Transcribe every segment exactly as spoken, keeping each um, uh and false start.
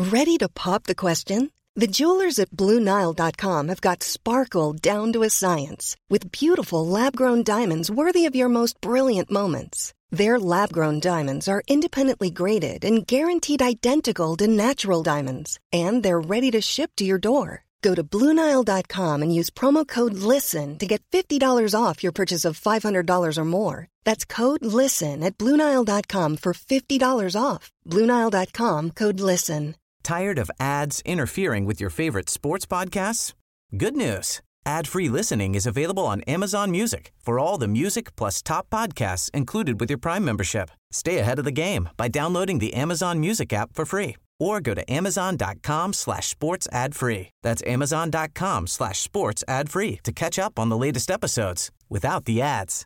Ready to pop the question? The jewelers at Blue Nile dot com have got sparkle down to a science with beautiful lab-grown diamonds worthy of your most brilliant moments. Their lab-grown diamonds are independently graded and guaranteed identical to natural diamonds, and they're ready to ship to your door. Go to Blue Nile dot com and use promo code LISTEN to get fifty dollars off your purchase of five hundred dollars or more. That's code LISTEN at Blue Nile dot com for fifty dollars off. Blue Nile dot com, code LISTEN. Tired of ads interfering with your favorite sports podcasts? Good news. Ad-free listening is available on Amazon Music for all the music plus top podcasts included with your Prime membership. Stay ahead of the game by downloading the Amazon Music app for free or go to amazon.com slash sports ad free. That's amazon.com slash sports ad free to catch up on the latest episodes without the ads.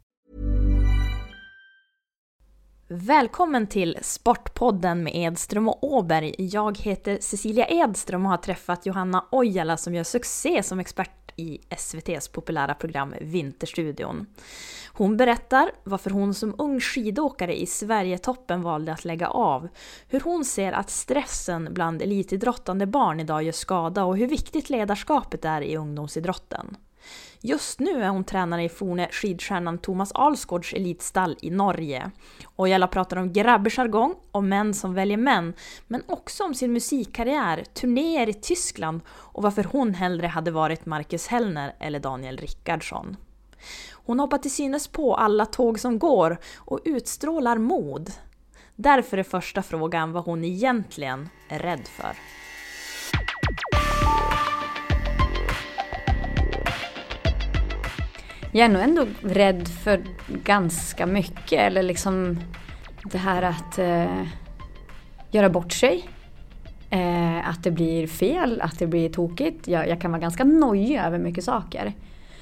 Välkommen till Sportpodden med Edström och Åberg. Jag heter Cecilia Edström och har träffat Johanna Ojala som gör succé som expert i S V T:s populära program Vinterstudion. Hon berättar varför hon som ung skidåkare i Sverigetoppen valde att lägga av, hur hon ser att stressen bland elitidrottande barn idag gör skada och hur viktigt ledarskapet är i ungdomsidrotten. Just nu är hon tränare i forne skidstjärnan Thomas Alsgaards elitstall i Norge. Ojala pratar om grabbejargong och män som väljer män, men också om sin musikkarriär, turnéer i Tyskland och varför hon hellre hade varit Marcus Hellner eller Daniel Rickardsson. Hon hoppar till synes på alla tåg som går och utstrålar mod. Därför är första frågan vad hon egentligen är rädd för. Jag är nog ändå rädd för ganska mycket. Eller liksom det här att eh, göra bort sig. Eh, att det blir fel, att det blir tokigt. Jag, jag kan vara ganska nojig över mycket saker.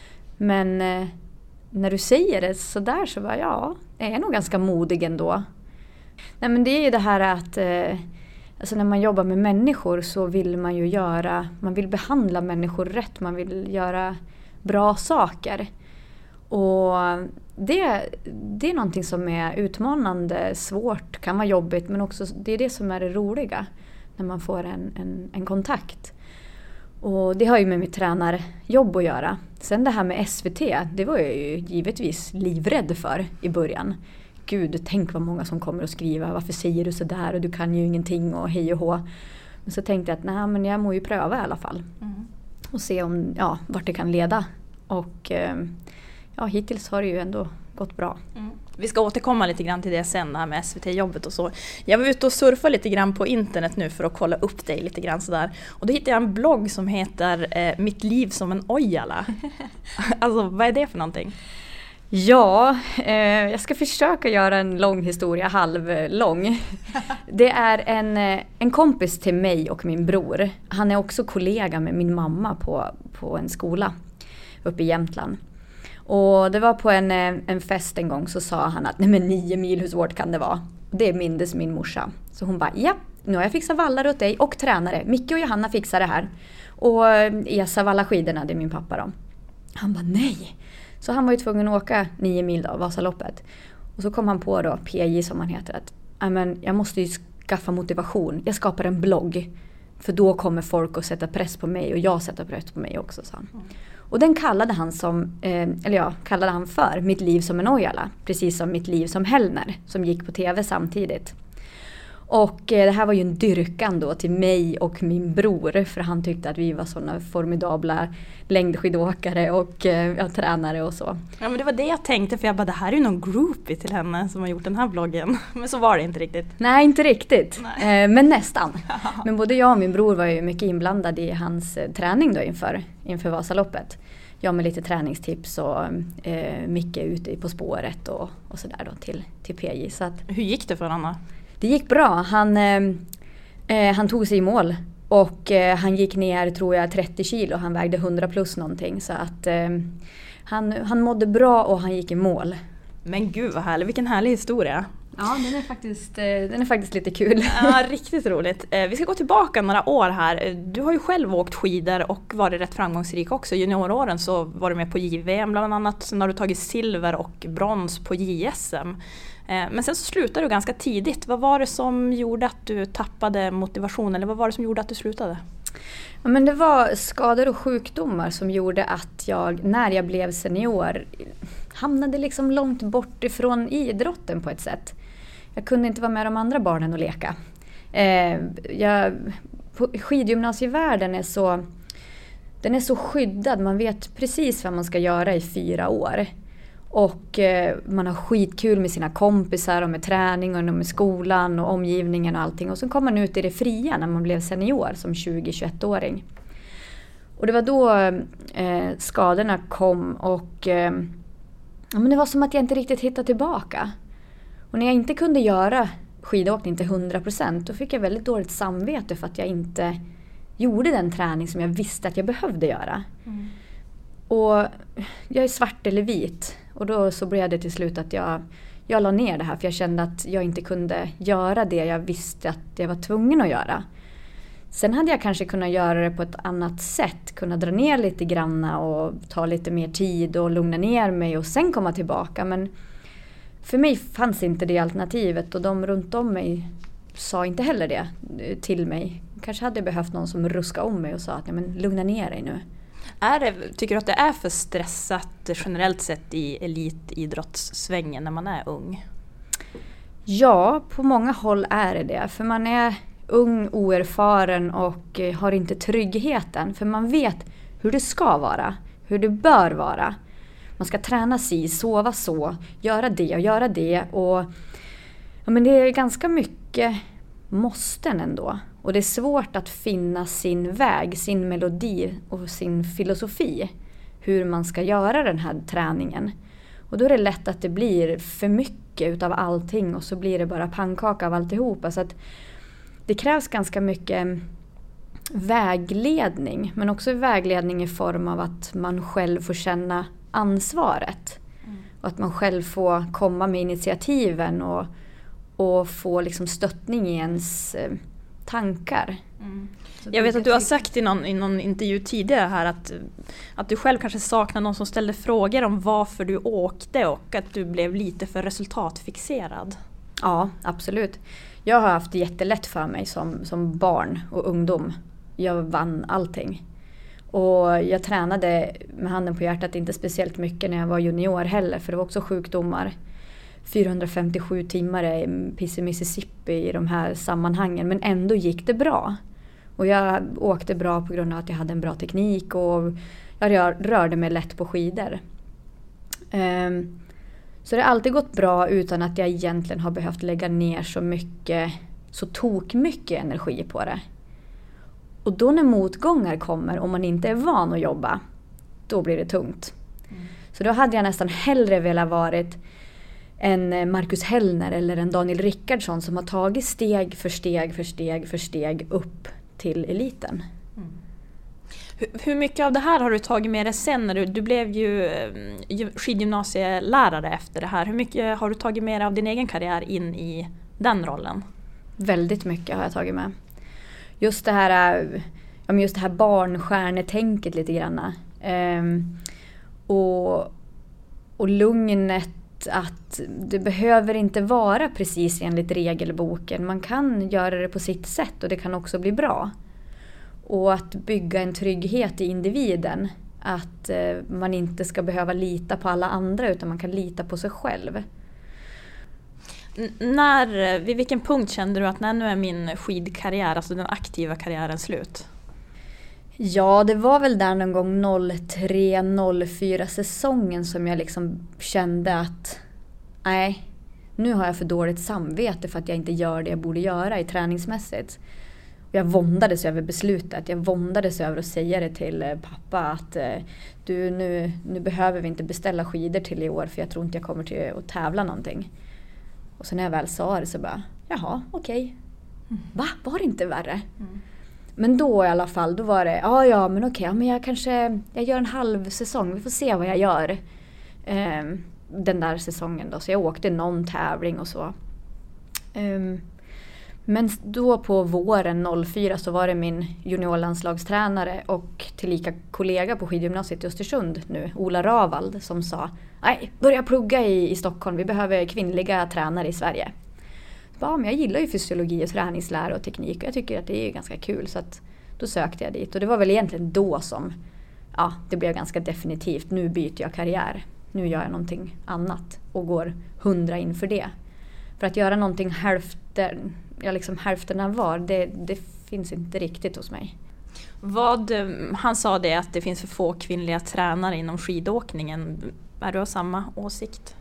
Men eh, när du säger det så där så var jag, jag är nog ganska modig ändå. Nej, men det är ju det här att eh, alltså när man jobbar med människor så vill man ju göra, man vill behandla människor rätt. Man vill göra bra saker. Och det, det är någonting som är utmanande, svårt, kan vara jobbigt, men också det är det som är det roliga när man får en, en, en kontakt. Och det har ju med mitt tränarjobb att göra. Sen det här med S V T, det var jag ju givetvis livrädd för i början. Gud, tänk vad många som kommer att skriva, varför säger du så där och du kan ju ingenting och hej och hå. Men så tänkte jag att nej, men jag må ju pröva i alla fall. Mm. Och se om, ja, vart det kan leda. Och ja, hittills har det ju ändå gått bra. Mm. Vi ska återkomma lite grann till det sen, här med S V T-jobbet och så. Jag var ute och surfade lite grann på internet nu för att kolla upp dig lite grann sådär. Och då hittade jag en blogg som heter eh, Mitt liv som en Ojala. Alltså, vad är det för någonting? Ja, eh, jag ska försöka göra en lång historia, halvlång. Det är en, en kompis till mig och min bror. Han är också kollega med min mamma på, på en skola uppe i Jämtland. Och det var på en, en fest en gång så sa han att nej men nio mil, hur svårt kan det vara? Det mindes min morsa. Så hon bara, ja, nu har jag fixat vallar åt dig och tränare. Micke och Johanna fixar det här. Och Esa vallar skidorna, det är min pappa då. Han bara, nej. Så han var ju tvungen att åka nio mil då, Vasaloppet. Och så kom han på då, P J som han heter, att men, jag måste ju skaffa motivation. Jag skapar en blogg. För då kommer folk att sätta press på mig och jag sätter press på mig också, sa han. Mm. Och den kallade han som, eh, eller ja, kallade han för Mitt liv som en Ojala. Precis som Mitt liv som Hellner som gick på tv samtidigt. Och eh, det här var ju en dyrkan då till mig och min bror. För han tyckte att vi var sådana formidabla längdskidåkare och eh, ja, tränare och så. Ja, men det var det jag tänkte, för jag bara, det här är ju någon groupie till henne som har gjort den här bloggen. Men så var det inte riktigt. Nej, inte riktigt. Nej. Eh, men nästan. Men både jag och min bror var ju mycket inblandade i hans eh, träning då inför, inför Vasaloppet. Jag med lite träningstips och eh, Micke ute på spåret och, och sådär då till, till P J. Så att, hur gick det för Anna? Det gick bra. Han, eh, han tog sig i mål och eh, han gick ner, tror jag, trettio kilo. Han vägde hundra plus någonting. Så att eh, han, han mådde bra och han gick i mål. Men gud vad härligt, vilken härlig historia. Ja, den är faktiskt, den är faktiskt lite kul. Ja, riktigt roligt. Vi ska gå tillbaka några år här. Du har ju själv åkt skidor och varit rätt framgångsrik också. Junioråren så var du med på J V M bland annat. Sen har du tagit silver och brons på J S M. Men sen så slutade du ganska tidigt. Vad var det som gjorde att du tappade motivation? Eller vad var det som gjorde att du slutade? Ja, men det var skador och sjukdomar som gjorde att jag, när jag blev senior, hamnade liksom långt bort ifrån idrotten på ett sätt. Jag kunde inte vara med de andra barnen och leka. Eh, jag, skidgymnasievärlden är så, den är så skyddad. Man vet precis vad man ska göra i fyra år. Och eh, man har skitkul med sina kompisar och med träningen och med skolan och omgivningen och allting. Och så kom man ut i det fria när man blev senior som tjugo-tjugoett-åring. Och det var då eh, skadorna kom och eh, ja, men det var som att jag inte riktigt hittade tillbaka. Och när jag inte kunde göra skidåkning till hundra procent då fick jag väldigt dåligt samvete för att jag inte gjorde den träning som jag visste att jag behövde göra. Mm. Och jag är svart eller vit och då så blev det till slut att jag, jag la ner det här för jag kände att jag inte kunde göra det jag visste att jag var tvungen att göra. Sen hade jag kanske kunnat göra det på ett annat sätt, kunna dra ner lite granna och ta lite mer tid och lugna ner mig och sen komma tillbaka. Men för mig fanns inte det alternativet och de runt om mig sa inte heller det till mig. Kanske hade jag behövt någon som ruskade om mig och sa att ja, men lugna ner dig nu. Är det, tycker du att det är för stressat generellt sett i elitidrottssvängen när man är ung? Ja, på många håll är det det. För man är ung, oerfaren och har inte tryggheten. För man vet hur det ska vara, hur det bör vara. Man ska träna sig, sova så, göra det och göra det. Och, ja, men det är ganska mycket måsten ändå. Och det är svårt att finna sin väg, sin melodi och sin filosofi. Hur man ska göra den här träningen. Och då är det lätt att det blir för mycket utav allting och så blir det bara pannkaka av alltihopa. Så att det krävs ganska mycket vägledning. Men också vägledning i form av att man själv får känna ansvaret. Mm. Och att man själv får komma med initiativen och, och få liksom stöttning i ens eh, tankar. Mm. Jag vet att du har sagt i någon, i någon intervju tidigare här att, att du själv kanske saknar någon som ställde frågor om varför du åkte och att du blev lite för resultatfixerad. Ja, absolut. Jag har haft jättelätt för mig som, som barn och ungdom. Jag vann allting. Och jag tränade med handen på hjärtat inte speciellt mycket när jag var junior heller. För det var också sjukdomar. fyrahundrafemtiosju timmar i Piss i Mississippi i de här sammanhangen. Men ändå gick det bra. Och jag åkte bra på grund av att jag hade en bra teknik. Och jag rörde mig lätt på skidor. Um, så det har alltid gått bra utan att jag egentligen har behövt lägga ner så mycket, så tok mycket energi på det. Och då när motgångar kommer, om man inte är van att jobba, då blir det tungt. Mm. Så då hade jag nästan hellre velat varit en Marcus Hellner eller en Daniel Rickardsson som har tagit steg för steg för steg för steg upp till eliten. Mm. Hur, hur mycket av det här har du tagit med dig sen? När du, du blev ju skidgymnasielärare efter det här. Hur mycket har du tagit med dig av din egen karriär in i den rollen? Väldigt mycket har jag tagit med. Just det här, just det här barnstjärnetänket lite grann. Um, och, och lugnet att det behöver inte vara precis enligt regelboken. Man kan göra det på sitt sätt och det kan också bli bra. Och att bygga en trygghet i individen. Att eh, man inte ska behöva lita på alla andra utan man kan lita på sig själv. N- när, vid vilken punkt kände du att när nu är min skidkarriär, alltså den aktiva karriären, slut? Ja, det var väl där någon gång noll tre noll fyra säsongen som jag liksom kände att nej, nu har jag för dåligt samvete för att jag inte gör det jag borde göra i träningsmässigt. Jag våndades över beslutet. Jag våndades över att säga det till pappa att du, nu, nu behöver vi inte beställa skidor till i år för jag tror inte jag kommer till att tävla någonting. Och så när jag väl sa det så bara, jaha, okej. Okay. Mm. Va? Var det inte värre? Mm. Men då i alla fall, då var det, ja ja men okej, ja, men jag kanske, jag gör en halv säsong, vi får se vad jag gör. Eh, den där säsongen då, så jag åkte någon tävling och så. Um, men då på våren noll fyra så var det min juniorlandslagstränare och tillika kollega på skidgymnasiet i Östersund nu, Ola Ravald, som sa nej, börja plugga i, i Stockholm, vi behöver kvinnliga tränare i Sverige. Ja, men jag gillar ju fysiologi och träningslära och teknik och jag tycker att det är ganska kul, så att då sökte jag dit. Och det var väl egentligen då som ja, det blev ganska definitivt, nu byter jag karriär. Nu gör jag någonting annat och går hundra inför det. För att göra någonting hälften, ja, liksom hälften av var, det, det finns inte riktigt hos mig. Vad, han sa det att det finns för få kvinnliga tränare inom skidåkningen. Är du av samma åsikt?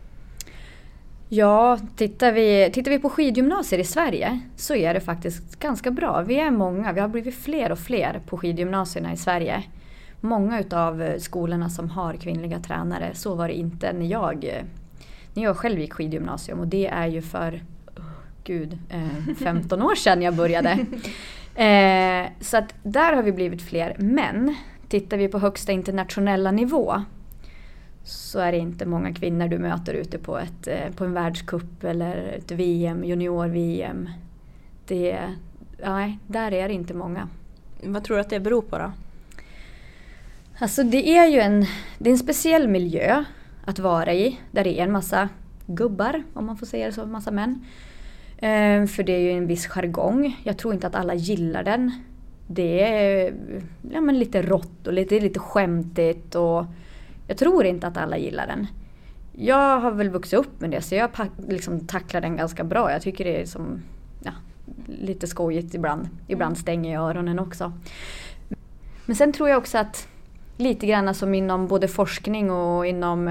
Ja, tittar vi, tittar vi på skidgymnasier i Sverige så är det faktiskt ganska bra. Vi är många, vi har blivit fler och fler på skidgymnasierna i Sverige. Många utav skolorna som har kvinnliga tränare, så var det inte när jag, när jag själv gick skidgymnasium. Och det är ju för, oh, gud, eh, femton år sedan jag började. Eh, så att där har vi blivit fler. Men tittar vi på högsta internationella nivå så är det inte många kvinnor du möter ute på, ett, på en världscup eller ett V M, junior-V M. Det, nej, där är det inte många. Vad tror du att det beror på då? Alltså det är ju en, det är en speciell miljö att vara i, där det är en massa gubbar, om man får säga det så, en massa män. Ehm, för det är ju en viss jargong. Jag tror inte att alla gillar den. Det är ja, men lite rått och lite, lite skämtigt och jag tror inte att alla gillar den. Jag har väl vuxit upp med det så jag liksom tacklar den ganska bra. Jag tycker det är som, ja, lite skojigt ibland. Ibland stänger jag öronen också. Men sen tror jag också att lite grann som inom både forskning och inom,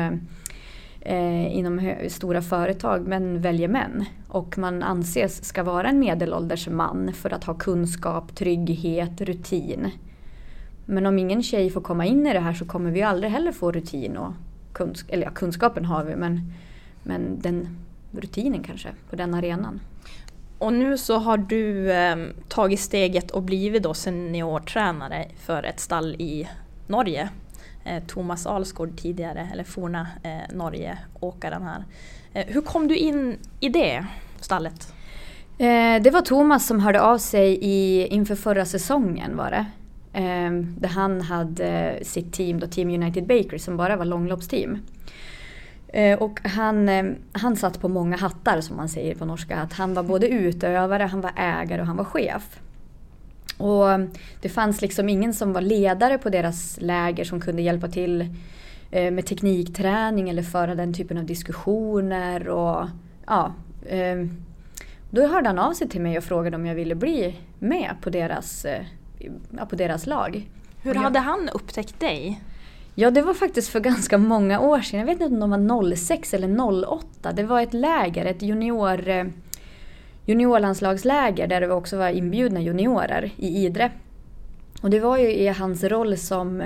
eh, inom hö- stora företag, men väljer män. Och man anses ska vara en medelålders man för att ha kunskap, trygghet, rutin. Men om ingen tjej får komma in i det här så kommer vi aldrig heller få rutin och kunskap. Eller ja, kunskapen har vi, men, men den rutinen kanske på den arenan. Och nu så har du eh, tagit steget och blivit då seniortränare för ett stall i Norge. Eh, Thomas Alsgaard tidigare, eller forna eh, Norge-åkaren här. Eh, hur kom du in i det stallet? Eh, det var Thomas som hörde av sig i, inför förra säsongen var det. Eh, där han hade sitt team, då Team United Bakery, som bara var långloppsteam. Eh, och han, eh, han satt på många hattar som man säger på norska. Att han var både utövare, han var ägare och han var chef. Och det fanns liksom ingen som var ledare på deras läger som kunde hjälpa till eh, med teknikträning eller föra den typen av diskussioner. Och, ja, eh, då hörde han av sig till mig och frågade om jag ville bli med på deras, eh, ja, på deras lag. Hur jag, hade han upptäckt dig? Ja, det var faktiskt för ganska många år sedan. Jag vet inte om de var noll sex eller noll åtta. Det var ett läger, ett junior... Eh, juniorlandslagsläger där det också var inbjudna juniorer i Idre. Och det var ju i hans roll som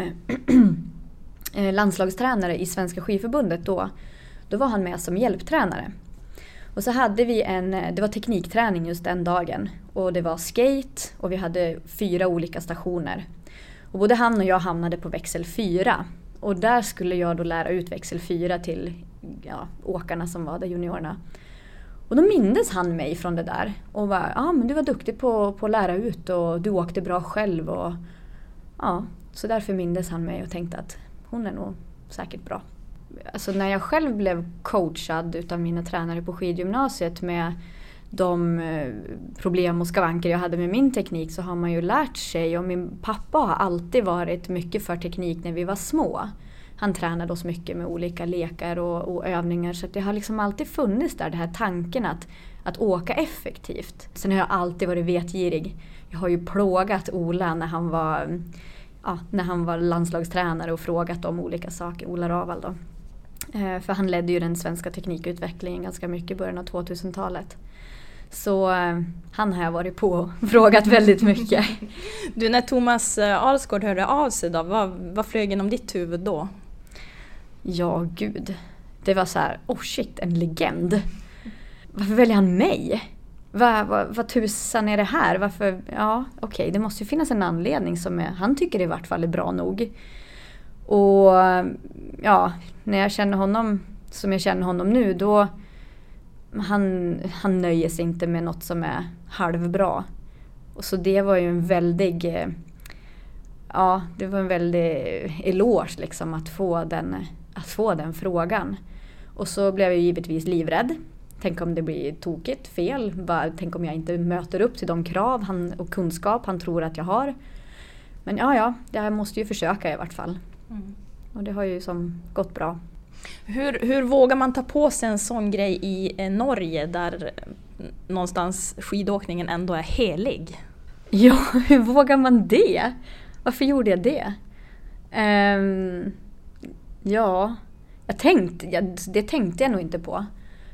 landslagstränare i Svenska skidförbundet då. Då var han med som hjälptränare. Och så hade vi en, det var teknikträning just den dagen. Och det var skate och vi hade fyra olika stationer. Och både han och jag hamnade på växel fyra. Och där skulle jag då lära ut växel fyra till ja, åkarna som var där, juniorerna. Och då mindes han mig från det där. Och var, ja ah, men du var duktig på, på att lära ut och du åkte bra själv. Och, ja, så därför mindes han mig och tänkte att hon är nog säkert bra. Alltså när jag själv blev coachad utav mina tränare på skidgymnasiet med de problem och skavanker jag hade med min teknik, så har man ju lärt sig. Och min pappa har alltid varit mycket för teknik när vi var små. Han tränade oss mycket med olika lekar och, och övningar, så att det har liksom alltid funnits där, den här tanken att, att åka effektivt. Sen har jag alltid varit vetgirig. Jag har ju plågat Ola när han var, ja, när han var landslagstränare och frågat om olika saker, Ola Ravald då. Eh, för han ledde ju den svenska teknikutvecklingen ganska mycket i början av tvåtusentalet. Så eh, han har jag varit på och frågat väldigt mycket. Du, när Thomas Alsgaard hörde av sig då, vad, vad flög genom ditt huvud då? Ja, gud. Det var så här, oh shit, en legend. Varför väljer han mig? Vad, vad, vad tusan är det här? Varför? Ja, okej, okay, det måste ju finnas en anledning som är, han tycker i vart fall är bra nog. Och ja, när jag känner honom som jag känner honom nu, då, han, han nöjer sig inte med något som är halvbra. Och så det var ju en väldig, ja, det var en väldig eloge liksom att få den, att få den frågan. Och så blev jag givetvis livrädd. Tänk om det blir tokigt, fel. Bara, tänk om jag inte möter upp till de krav han, och kunskap han tror att jag har. Men ja, ja, jag måste ju försöka i vart fall. Mm. Och det har ju som gått bra. Hur, hur vågar man ta på sig en sån grej i eh, Norge där någonstans skidåkningen ändå är helig? Ja, hur vågar man det? Varför gjorde jag det? Um, ja, jag tänkte, jag, det tänkte jag nog inte på.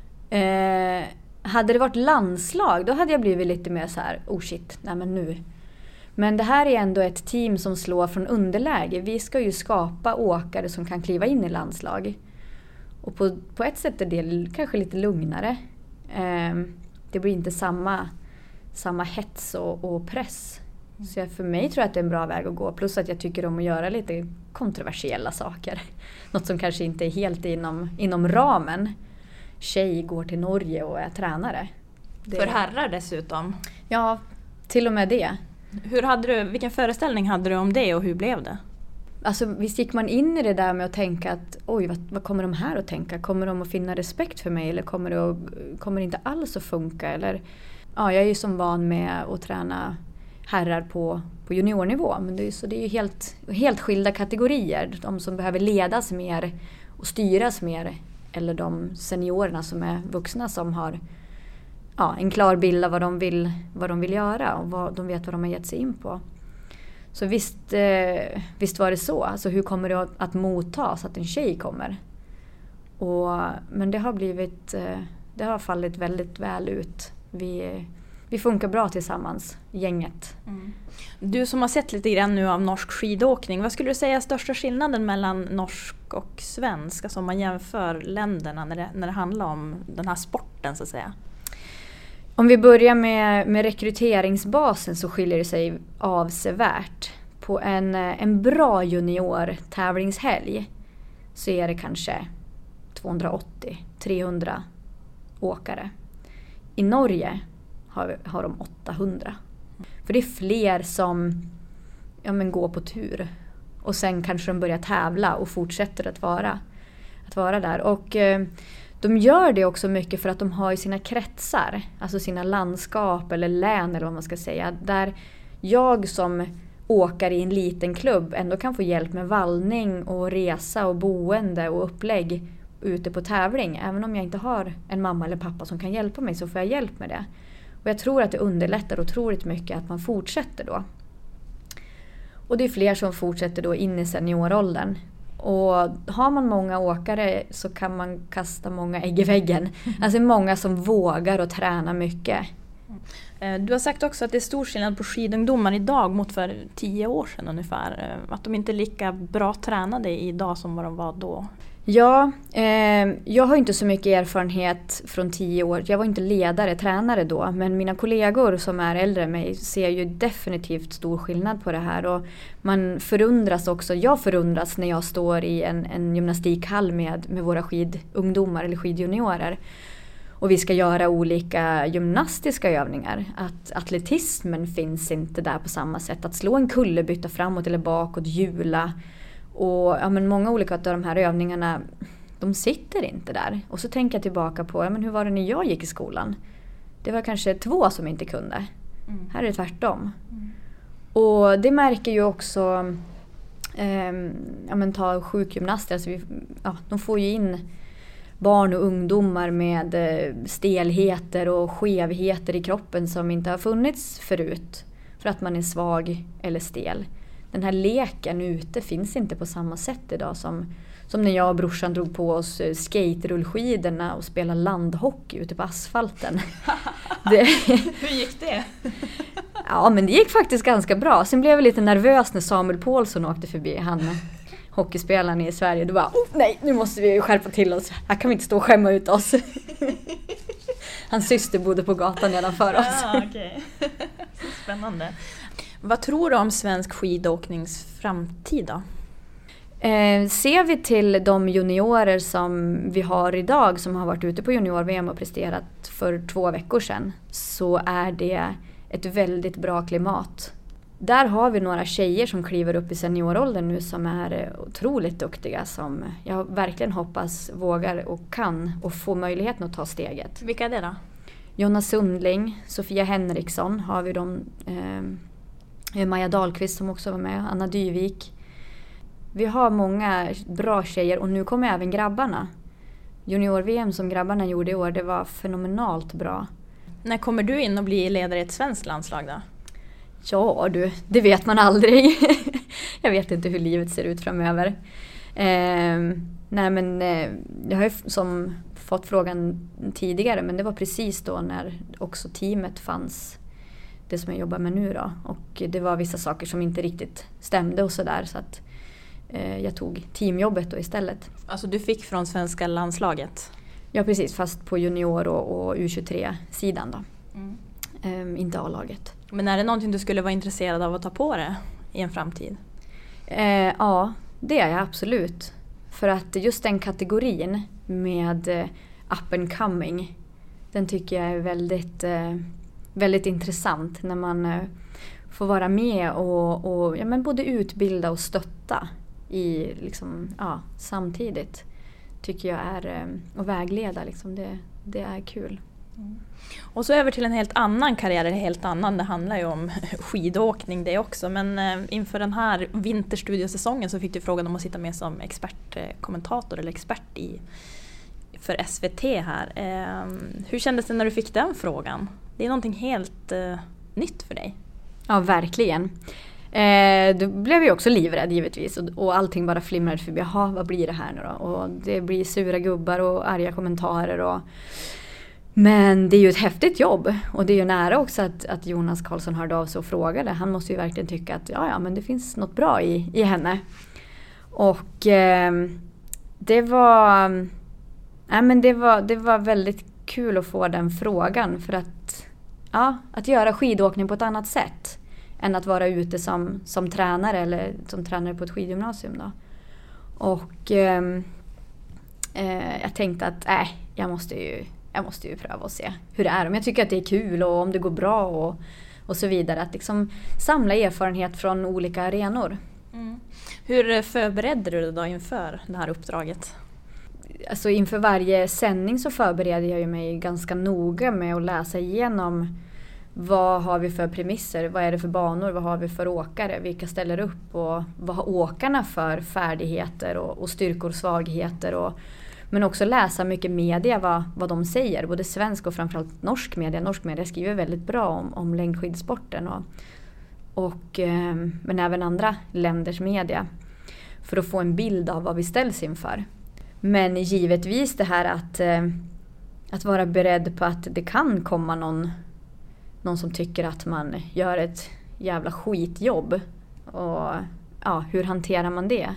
Uh, hade det varit landslag, då hade jag blivit lite mer så här, oh shit, nej men nu. Men det här är ändå ett team som slår från underläge. Vi ska ju skapa åkare som kan kliva in i landslag. Och på, på ett sätt är det kanske lite lugnare. Um, det blir inte samma, samma hets och, och press. Så jag, för mig tror jag att det är en bra väg att gå. Plus att jag tycker om att göra lite kontroversiella saker. Något som kanske inte är helt inom, inom ramen. Tjej går till Norge och är tränare. Det, för herrar dessutom? Ja, till och med det. Hur hade du, vilken föreställning hade du om det och hur blev det? Alltså visst gick man in i det där med att tänka att oj, vad, vad kommer de här att tänka? Kommer de att finna respekt för mig eller kommer det, att, kommer det inte alls att funka? Eller, ja, jag är ju som van med att träna herrar på, på juniornivå. Men det är, så det är ju helt, helt skilda kategorier. De som behöver ledas mer och styras mer. Eller de seniorerna som är vuxna som har ja, en klar bild av vad de vill, vad de vill göra. Och vad, de vet vad de har gett sig in på. Så visst, eh, visst var det så. Alltså hur kommer det att, att mottas att en tjej kommer? Och, men det har blivit, eh, det har fallit väldigt väl ut. Vi, vi funkar bra tillsammans, gänget. Mm. Du som har sett lite grann nu av norsk skidåkning, vad skulle du säga är största skillnaden mellan norsk och svensk? Alltså om man jämför länderna när det, när det handlar om den här sporten så att säga. Om vi börjar med, med rekryteringsbasen så skiljer det sig avsevärt. På en, en bra junior tävlingshelg så är det kanske tvåhundraåttio till trehundra åkare. I Norge har, har de åttahundra. För det är fler som ja, men går på tur. Och sen kanske de börjar tävla och fortsätter att vara, att vara där. Och eh, de gör det också mycket för att de har sina kretsar. Alltså sina landskap eller län eller vad man ska säga. Där jag som åkare i en liten klubb ändå kan få hjälp med vallning och resa och boende och upplägg ute på tävling. Även om jag inte har en mamma eller pappa som kan hjälpa mig så får jag hjälp med det. Och jag tror att det underlättar otroligt mycket att man fortsätter då. Och det är fler som fortsätter då in i senioråldern. Och har man många åkare så kan man kasta många ägg i väggen. Alltså många som vågar och träna mycket. Du har sagt också att det är stor skillnad på skidungdomar idag mot för tio år sedan ungefär. Att de inte är lika bra tränade idag som vad de var då. Ja, eh, jag har inte så mycket erfarenhet från tio år. Jag var inte ledare, tränare då. Men mina kollegor som är äldre än mig ser ju definitivt stor skillnad på det här. Och man förundras också. Jag förundras när jag står i en, en gymnastikhall med, med våra skidungdomar eller skidjuniorer. Och vi ska göra olika gymnastiska övningar. Att atletismen finns inte där på samma sätt. Att slå en kullerbytta framåt eller bakåt, hjula. Och ja, men många olika av de här övningarna, de sitter inte där. Och så tänker jag tillbaka på, ja, men hur var det när jag gick i skolan? Det var kanske två som inte kunde. Mm. Här är det tvärtom. Mm. Och det märker ju också, eh, ja men ta sjukgymnaster. Alltså vi, ja, de får ju in barn och ungdomar med stelheter och skevheter i kroppen som inte har funnits förut. För att man är svag eller stel. Den här leken ute finns inte på samma sätt idag som, som när jag och brorsan drog på oss skate-rullskidorna och spelade landhockey ute på asfalten. det, Hur gick det? Ja, men det gick faktiskt ganska bra. Sen blev jag lite nervös när Samuel Paulsson åkte förbi. Han, hockeyspelaren i Sverige. Då bara, oh, nej, nu måste vi skärpa till oss. Här kan vi inte stå och skämma ut oss. Hans syster bodde på gatan nedanför oss. Ah, okay. Spännande. Vad tror du om svensk skidåknings framtid då? Eh, ser vi till de juniorer som vi har idag som har varit ute på junior-V M och presterat för två veckor sedan, så är det ett väldigt bra klimat. Där har vi några tjejer som kliver upp i senioråldern nu som är otroligt duktiga, som jag verkligen hoppas vågar och kan och få möjligheten att ta steget. Vilka är det då? Jonna Sundling, Sofia Henriksson har vi de, eh, Maja Dahlqvist som också var med, Anna Dyvik. Vi har många bra tjejer och nu kommer även grabbarna. Junior-V M som grabbarna gjorde i år, det var fenomenalt bra. När kommer du in och blir ledare i ett svenskt landslag då? Ja du, det vet man aldrig. Jag vet inte hur livet ser ut framöver. Eh, nej men eh, jag har ju som fått frågan tidigare, men det var precis då när också teamet fanns, det som jag jobbar med nu då. Och det var vissa saker som inte riktigt stämde och sådär, så att eh, jag tog teamjobbet då istället. Alltså du fick från svenska landslaget? Ja precis, fast på junior och, och U tjugotre-sidan då. Mm. Eh, inte A-laget. Men är det någonting du skulle vara intresserad av att ta på det i en framtid? Eh, ja, det är jag absolut. För att just den kategorin med eh, up and coming, den tycker jag är väldigt, eh, väldigt intressant när man eh, får vara med och, och ja, men både utbilda och stötta i, liksom, ja, samtidigt. Tycker jag är eh, att vägleda, liksom, det, det är kul. Mm. Och så över till en helt annan karriär, eller helt annan, det handlar ju om skidåkning det också, men eh, inför den här vinterstudiosäsongen så fick du frågan om att sitta med som expertkommentator eller expert i, för S V T här. Eh, hur kändes det när du fick den frågan? Det är någonting helt eh, nytt för dig. Ja, verkligen. Eh, då blev jag också livrädd givetvis och, och allting bara flimrade förbi. Jaha, vad blir det här nu då? Och det blir sura gubbar och arga kommentarer och men det är ju ett häftigt jobb och det är ju nära också att, att Jonas Karlsson hörde av sig och frågade. Han måste ju verkligen tycka att ja, ja, men det finns något bra i, i henne. Och eh, det var, äh, men det var det var väldigt kul att få den frågan, för att, ja, att göra skidåkning på ett annat sätt än att vara ute som, som tränare eller som tränare på ett skidgymnasium då. Och eh, eh, jag tänkte att äh, jag måste ju Jag måste ju pröva och se hur det är. Om jag tycker att det är kul och om det går bra och, och så vidare. Att liksom samla erfarenhet från olika arenor. Mm. Hur förberedde du dig då inför det här uppdraget? Alltså inför varje sändning så förbereder jag ju mig ganska noga med att läsa igenom vad har vi för premisser, vad är det för banor, vad har vi för åkare, vilka ställer upp och vad har åkarna för färdigheter och, och styrkor och svagheter och men också läsa mycket media, vad, vad de säger. Både svensk och framförallt norsk media. Norsk media skriver väldigt bra om, om längdskidsporten. Och, och, eh, men även andra länders media. För att få en bild av vad vi ställs inför. Men givetvis det här att, eh, att vara beredd på att det kan komma någon, någon som tycker att man gör ett jävla skitjobb. Och ja, hur hanterar man det?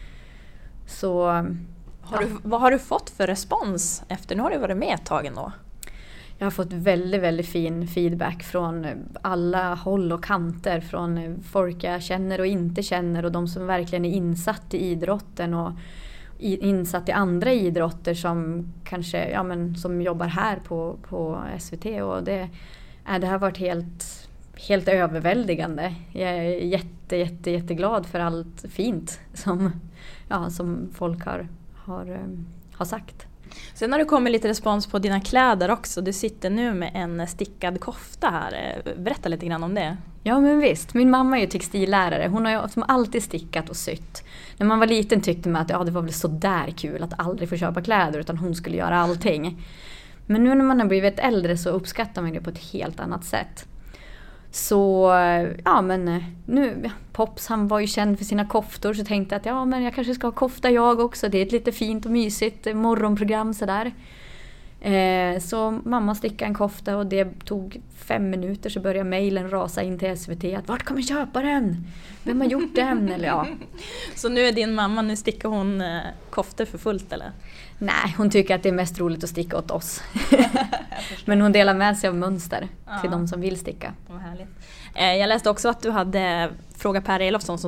Så... Har du, vad har du fått för respons efter? Nu har du varit med ett tag ändå. Jag har fått väldigt, väldigt fin feedback från alla håll och kanter. Från folk jag känner och inte känner och de som verkligen är insatt i idrotten och insatt i andra idrotter som kanske ja, men, som jobbar här på, på S V T. Och det, äh, det har varit helt, helt överväldigande. Jag är jätte, jätte, jätteglad för allt fint som, ja, som folk har Har, har sagt. Sen har det kommit lite respons på dina kläder också. Du sitter nu med en stickad kofta här. Berätta lite grann om det. Ja men visst, min mamma är ju textillärare. Hon har ju som alltid stickat och sytt. När man var liten tyckte man att ja, det var väl så där kul att aldrig få köpa kläder utan hon skulle göra allting. Men nu när man har blivit äldre så uppskattar man det på ett helt annat sätt. Så ja men nu, Pops han var ju känd för sina koftor så tänkte jag att ja men jag kanske ska ha kofta jag också. Det är ett lite fint och mysigt morgonprogram sådär. Eh, så mamma stickade en kofta och det tog fem minuter så började mejlen rasa in till S V T att vart kan man köpa den? Vem har gjort den? Eller, ja. Så nu är din mamma, nu stickar hon eh, koftor för fullt eller? Nej, hon tycker att det är mest roligt att sticka åt oss. Men hon delar med sig av mönster ja. Till de som vill sticka. Vad härligt. Eh, jag läste också att du hade frågat Per Elofsson som satt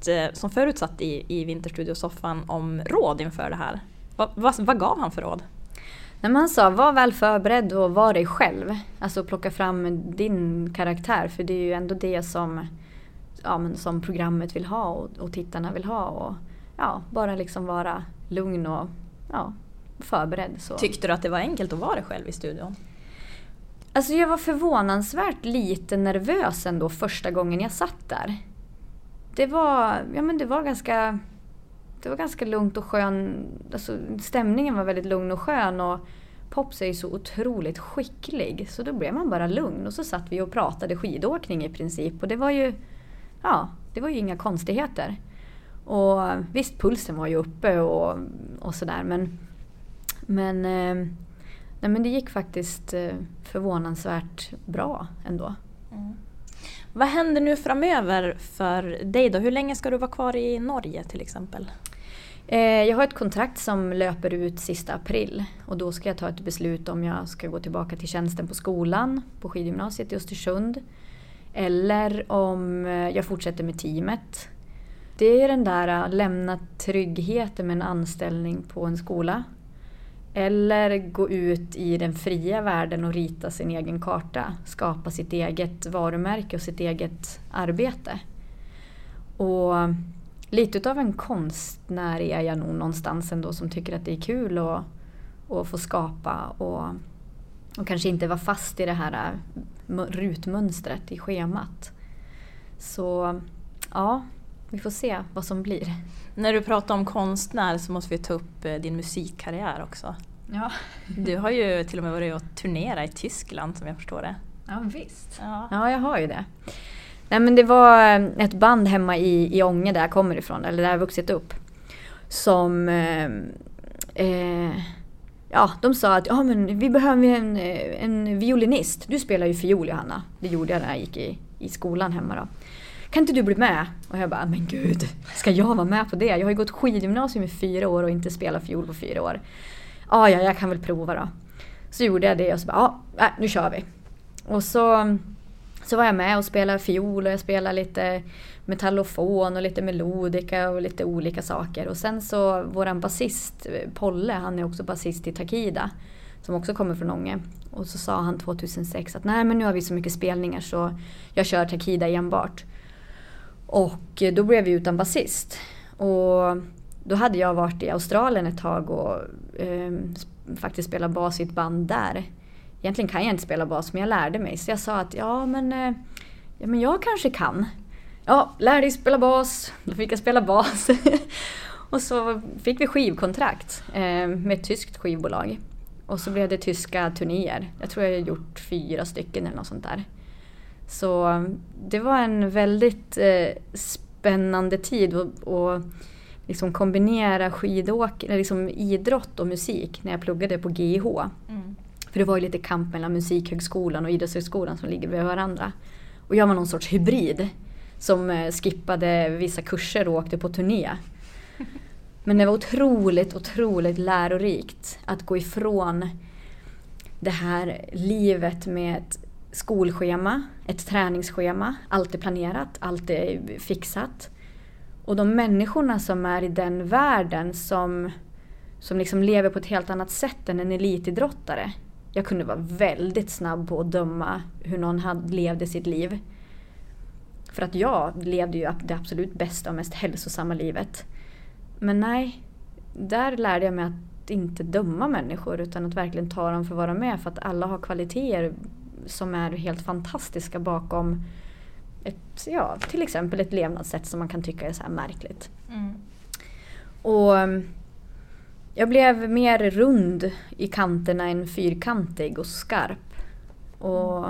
förut, som förut satt i, i Vinterstudiosoffan om råd inför det här. Va, va, vad gav han för råd? Nej, men han sa, var väl förberedd och var dig själv. Alltså plocka fram din karaktär. För det är ju ändå det som, ja, men som programmet vill ha och, och tittarna vill ha. Och ja, bara liksom vara lugn och ja, förberedd. Så. Tyckte du att det var enkelt att vara dig själv i studion? Alltså jag var förvånansvärt lite nervös ändå första gången jag satt där. Det var, ja, men det var ganska... Det var ganska lugnt och skön, alltså stämningen var väldigt lugn och skön och Pops är ju så otroligt skicklig så då blev man bara lugn och så satt vi och pratade skidåkning i princip och det var ju, ja, det var ju inga konstigheter. Och visst, pulsen var ju uppe och, och sådär men, men, eh, nej, men det gick faktiskt förvånansvärt bra ändå. Mm. Vad händer nu framöver för dig då? Hur länge ska du vara kvar i Norge till exempel? Jag har ett kontrakt som löper ut sista april och då ska jag ta ett beslut om jag ska gå tillbaka till tjänsten på skolan på skidgymnasiet i Östersund eller om jag fortsätter med teamet. Det är den där lämna tryggheten med en anställning på en skola eller gå ut i den fria världen och rita sin egen karta, skapa sitt eget varumärke och sitt eget arbete. Och lite av en konstnär är jag nog någonstans ändå som tycker att det är kul att, att få skapa och, och kanske inte vara fast i det här rutmönstret i schemat. Så ja, vi får se vad som blir. När du pratar om konstnär så måste vi ta upp din musikkarriär också. Ja. Du har ju till och med varit och turnera i Tyskland som jag förstår det. Ja, visst. Ja, ja jag har ju det. Nej, men det var ett band hemma i, i Ånge där jag kommer ifrån, eller där jag vuxit upp. Som, eh, eh, ja, de sa att ja, men vi behöver en, en violinist. Du spelar ju fiol, Johanna. Det gjorde jag när jag gick i, i skolan hemma då. Kan inte du bli med? Och jag bara, men gud, ska jag vara med på det? Jag har ju gått skidgymnasium i fyra år och inte spelat fiol på fyra år. Ja, ja, jag kan väl prova då. Så gjorde jag det och så bara, ja, nu kör vi. Och så... Så var jag med och spelade fiol och jag spelade lite metallofon och lite melodika och lite olika saker. Och sen så våran basist Polle, han är också basist i Takida som också kommer från Ånge. Och så sa han tjugohundrasex att nej, men nu har vi så mycket spelningar så jag kör Takida enbart. Och då blev vi utan basist. Och då hade jag varit i Australien ett tag och eh, faktiskt spelat bas i ett band där. Egentligen kan jag inte spela bas, men jag lärde mig. Så jag sa att ja men, eh, ja, men jag kanske kan. Ja, lär dig spela bas. Då fick jag spela bas. Och så fick vi skivkontrakt eh, med ett tyskt skivbolag. Och så blev det tyska turnéer. Jag tror jag har gjort fyra stycken eller något sånt där. Så det var en väldigt eh, spännande tid att och liksom kombinera skidåk, eller liksom idrott och musik när jag pluggade på G I H. Mm. För det var ju lite kamp mellan musikhögskolan och idrottshögskolan som ligger vid varandra. Och jag var någon sorts hybrid som skippade vissa kurser och åkte på turné. Men det var otroligt, otroligt lärorikt att gå ifrån det här livet med ett skolschema, ett träningsschema. Allt är planerat, allt är fixat. Och de människorna som är i den världen som, som liksom lever på ett helt annat sätt än en elitidrottare. Jag kunde vara väldigt snabb på att döma hur någon hade levde sitt liv. För att jag levde ju det absolut bästa och mest hälsosamma livet. Men nej, där lärde jag mig att inte döma människor utan att verkligen ta dem för att vara med. För att alla har kvaliteter som är helt fantastiska bakom ett, ja, till exempel ett levnadssätt som man kan tycka är så här märkligt. Mm. Och jag blev mer rund i kanterna än fyrkantig och skarp. Och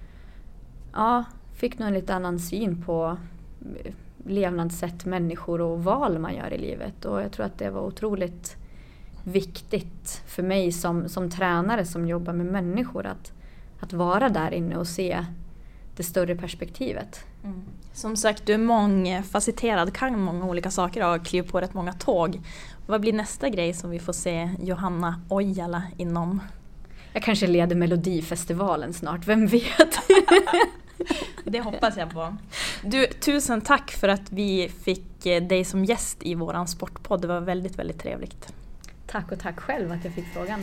ja, fick nog en lite annan syn på levnadssätt, människor och val man gör i livet. Och jag tror att det var otroligt viktigt för mig som, som tränare som jobbar med människor att, att vara där inne och se det större perspektivet. Mm. Som sagt, du är mångfacetterad, kan många olika saker och kliver på rätt många tåg. Vad blir nästa grej som vi får se Johanna Ojala inom? Jag kanske leder Melodifestivalen snart, vem vet? Det hoppas jag på. Du, tusen tack för att vi fick dig som gäst i våran sportpodd. Det var väldigt, väldigt trevligt. Tack och tack själv att jag fick frågan.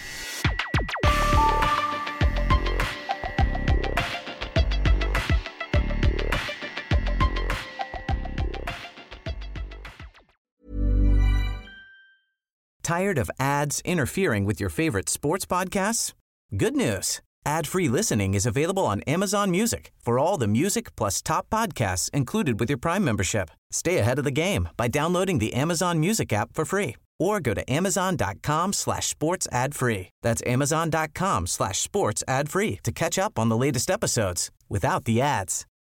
Tired of ads interfering with your favorite sports podcasts? Good news. Ad-free listening is available on Amazon Music for all the music plus top podcasts included with your Prime membership. Stay ahead of the game by downloading the Amazon Music app for free or go to amazon.com slash sports ad free. That's amazon.com slash sports ad free to catch up on the latest episodes without the ads.